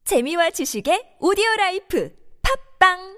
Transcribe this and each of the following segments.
재미와 지식의 오디오라이프 팝빵.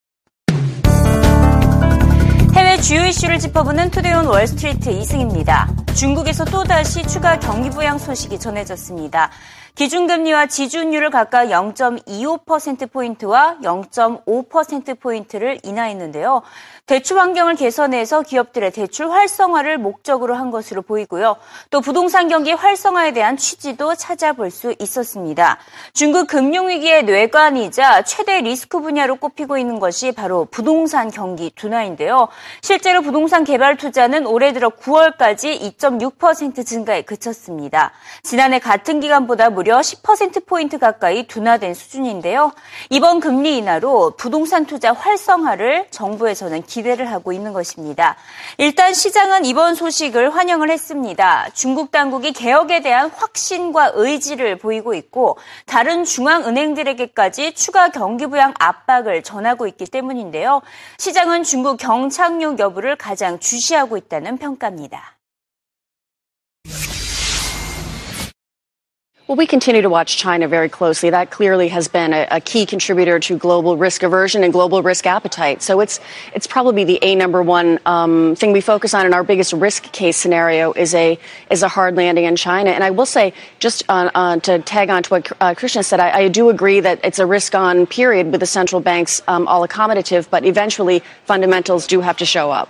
해외 주요 이슈를 짚어보는 투데이온 월스트리트 이승입니다. 중국에서 또다시 추가 경기 부양 소식이 전해졌습니다. 기준금리와 지준율을 각각 0.25%포인트와 0.5%포인트를 인하했는데요. 대출 환경을 개선해서 기업들의 대출 활성화를 목적으로 한 것으로 보이고요. 또 부동산 경기 활성화에 대한 취지도 찾아볼 수 있었습니다. 중국 금융위기의 뇌관이자 최대 리스크 분야로 꼽히고 있는 것이 바로 부동산 경기 둔화인데요. 실제로 부동산 개발 투자는 올해 들어 9월까지 2.6% 증가에 그쳤습니다. 지난해 같은 기간보다 무려 10%포인트 가까이 둔화된 수준인데요. 이번 금리 인하로 부동산 투자 활성화를 정부에서는 기대를 하고 있는 것입니다. 일단 시장은 이번 소식을 환영을 했습니다. 중국 당국이 개혁에 대한 확신과 의지를 보이고 있고 다른 중앙은행들에게까지 추가 경기 부양 압박을 전하고 있기 때문인데요. 시장은 중국 경착륙 여부를 가장 주시하고 있다는 평가입니다. Well, we continue to watch China very closely. That clearly has been a key contributor to global risk aversion and global risk appetite. So it's probably the number one thing we focus on in our biggest risk case scenario is a hard landing in China. And I will say, just to tag on to what Krishna said, I do agree that it's a risk-on period with the central banks all accommodative, but eventually fundamentals do have to show up.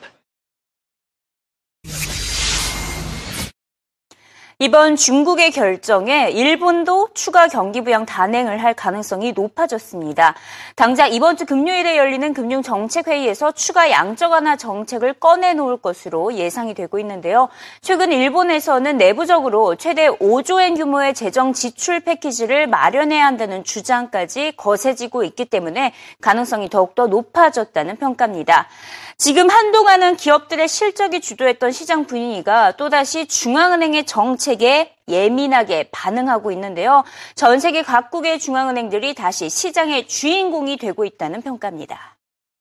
이번 중국의 결정에 일본도 추가 경기 부양 단행을 할 가능성이 높아졌습니다. 당장 이번 주 금요일에 열리는 금융정책회의에서 추가 양적 완화 정책을 꺼내놓을 것으로 예상이 되고 있는데요. 최근 일본에서는 내부적으로 최대 5조 엔 규모의 재정 지출 패키지를 마련해야 한다는 주장까지 거세지고 있기 때문에 가능성이 더욱더 높아졌다는 평가입니다. 지금 한동안은 기업들의 실적이 주도했던 시장 분위기가 또다시 중앙은행의 정책에 예민하게 반응하고 있는데요. 전 세계 각국의 중앙은행들이 다시 시장의 주인공이 되고 있다는 평가입니다.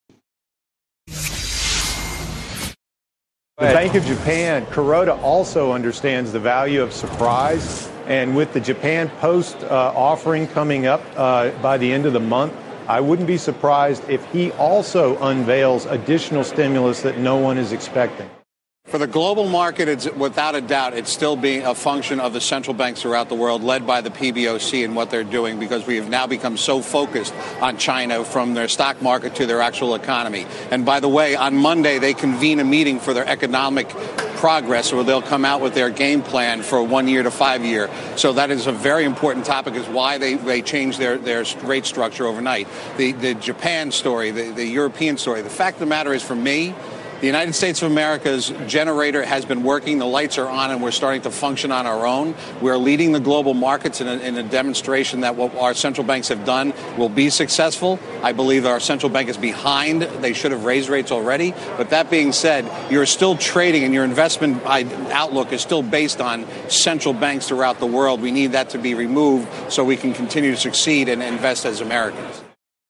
The Bank of Japan, Kuroda also understands the value of surprise. And with the Japan Post offering coming up by the end of the month, I wouldn't be surprised if he also unveils additional stimulus that no one is expecting. For the global market, it's without a doubt, it's still being a function of the central banks throughout the world, led by the PBOC and what they're doing, because we have now become so focused on China from their stock market to their actual economy. And by the way, on Monday, they convene a meeting for their economic progress, where they'll come out with their game plan for 1 year to 5 year. So that is a very important topic, is why they changed their rate structure overnight. The Japan story, the European story. The fact of the matter is, for me, the United States of America's generator has been working. The lights are on, and we're starting to function on our own. We're leading the global markets in a demonstration that what our central banks have done will be successful. I believe our central bank is behind. They should have raised rates already. But that being said, you're still trading, and your investment outlook is still based on central banks throughout the world. We need that to be removed so we can continue to succeed and invest as Americans.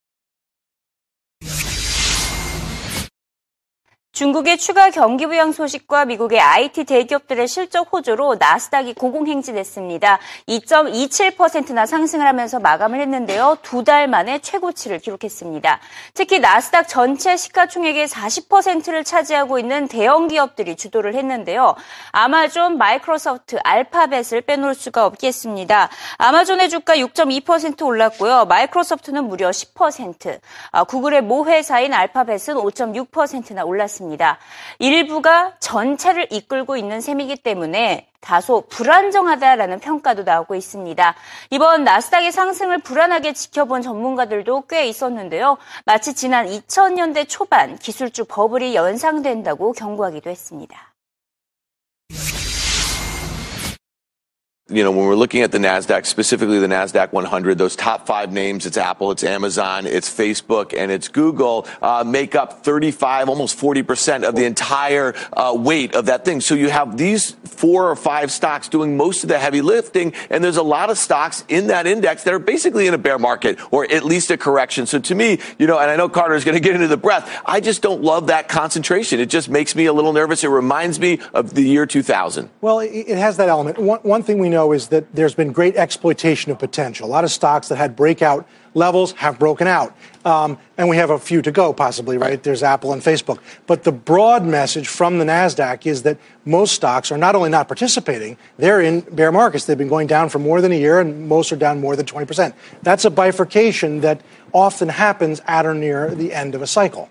중국의 추가 경기 부양 소식과 미국의 IT 대기업들의 실적 호조로 나스닥이 고공행진했습니다. 2.27%나 상승을 하면서 마감을 했는데요. 2달 만에 최고치를 기록했습니다. 특히 나스닥 전체 시가총액의 40%를 차지하고 있는 대형 기업들이 주도를 했는데요. 아마존, 마이크로소프트, 알파벳을 빼놓을 수가 없겠습니다. 아마존의 주가 6.2% 올랐고요. 마이크로소프트는 무려 10%, 구글의 모회사인 알파벳은 5.6%나 올랐습니다. 일부가 전체를 이끌고 있는 셈이기 때문에 다소 불안정하다라는 평가도 나오고 있습니다. 이번 나스닥의 상승을 불안하게 지켜본 전문가들도 꽤 있었는데요. 마치 지난 2000년대 초반 기술주 버블이 연상된다고 경고하기도 했습니다. You know, when we're looking at the NASDAQ, specifically the NASDAQ 100, those top 5 names, it's Apple, it's Amazon, it's Facebook, and it's Google, make up 35, almost 40% of the entire weight of that thing. So you have these 4 or 5 stocks doing most of the heavy lifting, and there's a lot of stocks in that index that are basically in a bear market, or at least a correction. So to me, you know, and I know Carter is going to get into the breadth, I just don't love that concentration. It just makes me a little nervous. It reminds me of the year 2000. Well, it has that element. One thing we know know is that there's been great exploitation of potential. A lot of stocks that had breakout levels have broken out. And we have a few to go, possibly, right? There's Apple and Facebook. But the broad message from the NASDAQ is that most stocks are not only not participating, they're in bear markets. They've been going down for more than a year, and most are down more than 20%. That's a bifurcation that often happens at or near the end of a cycle.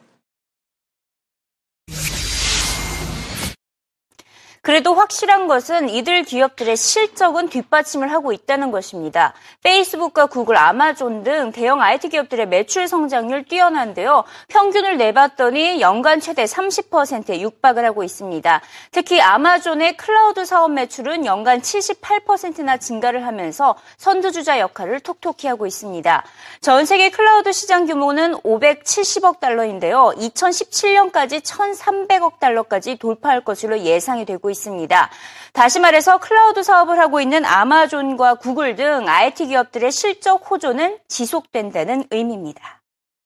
그래도 확실한 것은 이들 기업들의 실적은 뒷받침을 하고 있다는 것입니다. 페이스북과 구글, 아마존 등 대형 IT 기업들의 매출 성장률 뛰어난데요. 평균을 내봤더니 연간 최대 30%에 육박을 하고 있습니다. 특히 아마존의 클라우드 사업 매출은 연간 78%나 증가를 하면서 선두주자 역할을 톡톡히 하고 있습니다. 전 세계 클라우드 시장 규모는 570억 달러인데요. 2017년까지 1,300억 달러까지 돌파할 것으로 예상이 되고 있습니다. 다시 말해서 클라우드 사업을 하고 있는 아마존과 구글 등 IT 기업들의 실적 호조는 지속된다는 의미입니다.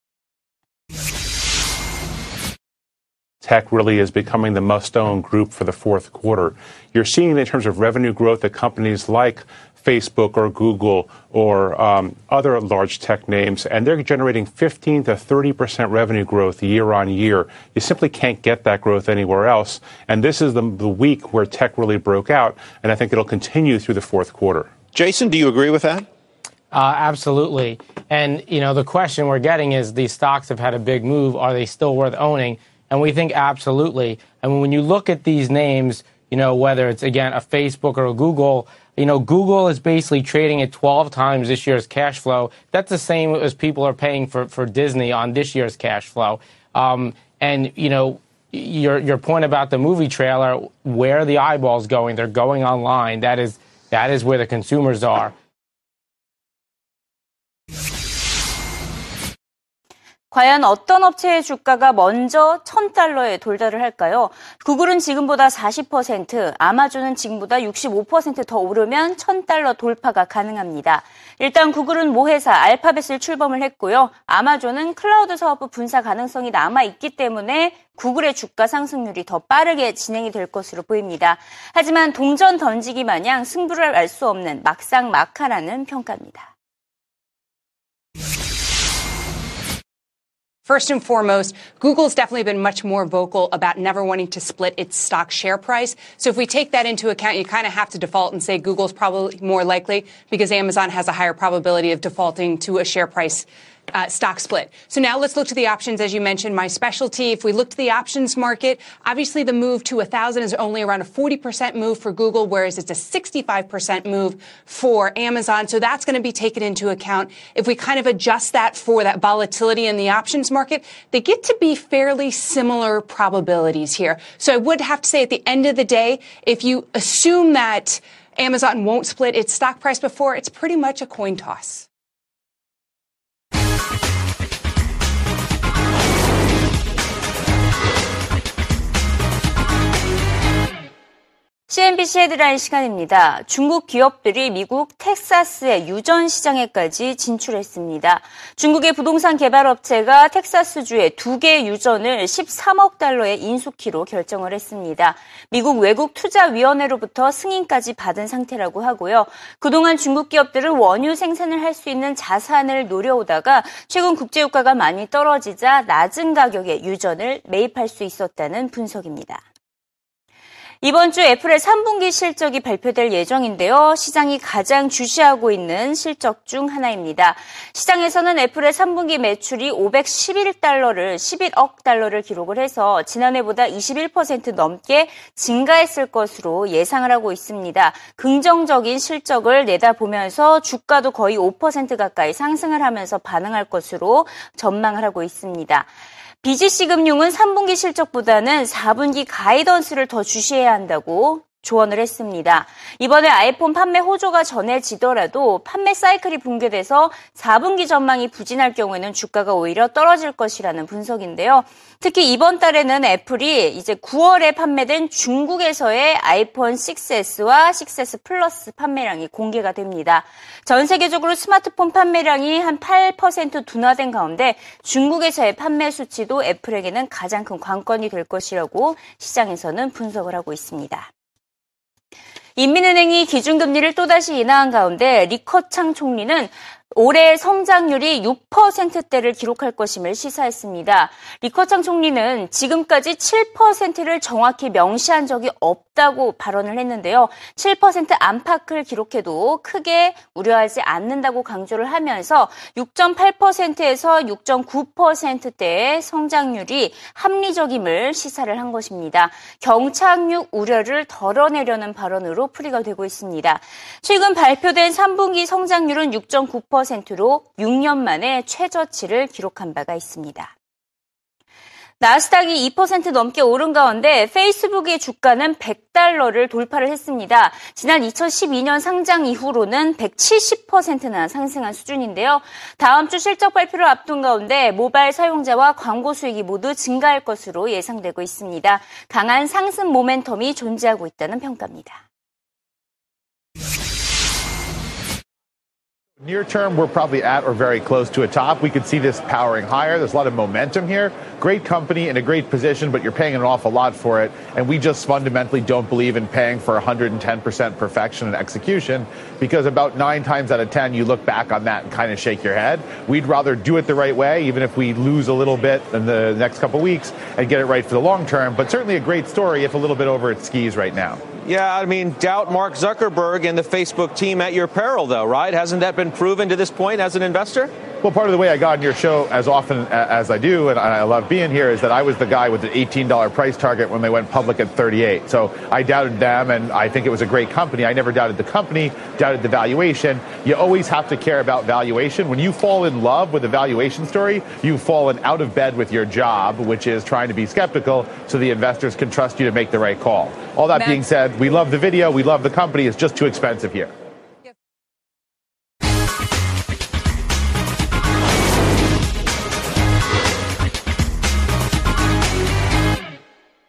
Tech really is becoming the must-own group for the fourth quarter. You're seeing it in terms of revenue growth at companies like Facebook or Google or other large tech names, and they're generating 15 to 30% revenue growth year on year. You simply can't get that growth anywhere else. And this is the week where tech really broke out, and I think it'll continue through the fourth quarter. Jason, do you agree with that? Absolutely. And, the question we're getting is these stocks have had a big move. Are they still worth owning? And we think absolutely. And when you look at these names, whether it's, again, a Facebook or a Google, Google is basically trading at 12 times this year's cash flow. That's the same as people are paying for Disney on this year's cash flow. And, your point about the movie trailer, where are the eyeballs going? They're going online. That is where the consumers are. 과연 어떤 업체의 주가가 먼저 $1,000에 돌달을 할까요? 구글은 지금보다 40%, 아마존은 지금보다 65% 더 오르면 $1,000 돌파가 가능합니다. 일단 구글은 모회사 알파벳을 출범을 했고요. 아마존은 클라우드 사업부 분사 가능성이 남아있기 때문에 구글의 주가 상승률이 더 빠르게 진행이 될 것으로 보입니다. 하지만 동전 던지기 마냥 승부를 알 수 없는 막상막하라는 평가입니다. First and foremost, Google's definitely been much more vocal about never wanting to split its stock share price. So if we take that into account, you kind of have to default and say Google's probably more likely because Amazon has a higher probability of defaulting to a share price stock split. So now let's look to the options. As you mentioned, my specialty. If we look to the options market, obviously the move to 1,000 is only around a 40% move for Google, whereas it's a 65% move for Amazon. So that's going to be taken into account. If we kind of adjust that for that volatility in the options market, they get to be fairly similar probabilities here. So I would have to say at the end of the day, if you assume that Amazon won't split its stock price before, it's pretty much a coin toss. CNBC 헤드라인 시간입니다. 중국 기업들이 미국 텍사스의 유전 시장에까지 진출했습니다. 중국의 부동산 개발업체가 텍사스주의 2개 유전을 $13억 달러에 인수키로 결정을 했습니다. 미국 외국투자위원회로부터 승인까지 받은 상태라고 하고요. 그동안 중국 기업들은 원유 생산을 할 수 있는 자산을 노려오다가 최근 국제유가가 많이 떨어지자 낮은 가격에 유전을 매입할 수 있었다는 분석입니다. 이번 주 애플의 3분기 실적이 발표될 예정인데요. 시장이 가장 주시하고 있는 실적 중 하나입니다. 시장에서는 애플의 3분기 매출이 $11억 달러를 기록을 해서 지난해보다 21% 넘게 증가했을 것으로 예상을 하고 있습니다. 긍정적인 실적을 내다보면서 주가도 거의 5% 가까이 상승을 하면서 반응할 것으로 전망을 하고 있습니다. BGC금융은 3분기 실적보다는 4분기 가이던스를 더 주시해야 한다고 조언을 했습니다. 이번에 아이폰 판매 호조가 전해지더라도 판매 사이클이 붕괴돼서 4분기 전망이 부진할 경우에는 주가가 오히려 떨어질 것이라는 분석인데요. 특히 이번 달에는 애플이 이제 9월에 판매된 중국에서의 아이폰 6S와 6S 플러스 판매량이 공개가 됩니다. 전 세계적으로 스마트폰 판매량이 한 8% 둔화된 가운데 중국에서의 판매 수치도 애플에게는 가장 큰 관건이 될 것이라고 시장에서는 분석을 하고 있습니다. 인민은행이 기준금리를 또다시 인하한 가운데 리커창 총리는 올해 성장률이 6%대를 기록할 것임을 시사했습니다. 리커창 총리는 지금까지 7%를 정확히 명시한 적이 없다고 발언을 했는데요. 7% 안팎을 기록해도 크게 우려하지 않는다고 강조를 하면서 6.8%에서 6.9%대의 성장률이 합리적임을 시사를 한 것입니다. 경착륙 우려를 덜어내려는 발언으로 풀이가 되고 있습니다. 최근 발표된 3분기 성장률은 6.9%로 6년 만에 최저치를 기록한 바가 있습니다. 나스닥이 2% 넘게 오른 가운데 페이스북의 주가는 $100를 돌파를 했습니다. 지난 2012년 상장 이후로는 170%나 상승한 수준인데요. 다음 주 실적 발표를 앞둔 가운데 모바일 사용자와 광고 수익이 모두 증가할 것으로 예상되고 있습니다. 강한 상승 모멘텀이 존재하고 있다는 평가입니다. Near term, we're probably at or very close to a top. We could see this powering higher. There's a lot of momentum here. Great company in a great position, but you're paying an awful lot for it. And we just fundamentally don't believe in paying for 110% perfection and execution, because about 9 times out of 10, you look back on that and kind of shake your head. We'd rather do it the right way, even if we lose a little bit in the next couple of weeks, and get it right for the long term. But certainly a great story, if a little bit over its skis right now. Yeah, I mean, doubt Mark Zuckerberg and the Facebook team at your peril, though, right? Hasn't that been proven to this point as an investor? Well, part of the way I got on your show as often as I do, and I love being here, is that I was the guy with the $18 price target when they went public at 38. So I doubted them, and I think it was a great company. I never doubted the company, doubted the valuation. You always have to care about valuation. When you fall in love with a valuation story, you've fallen out of bed with your job, which is trying to be skeptical so the investors can trust you to make the right call. All that being said, we love the video, we love the company. It's just too expensive here.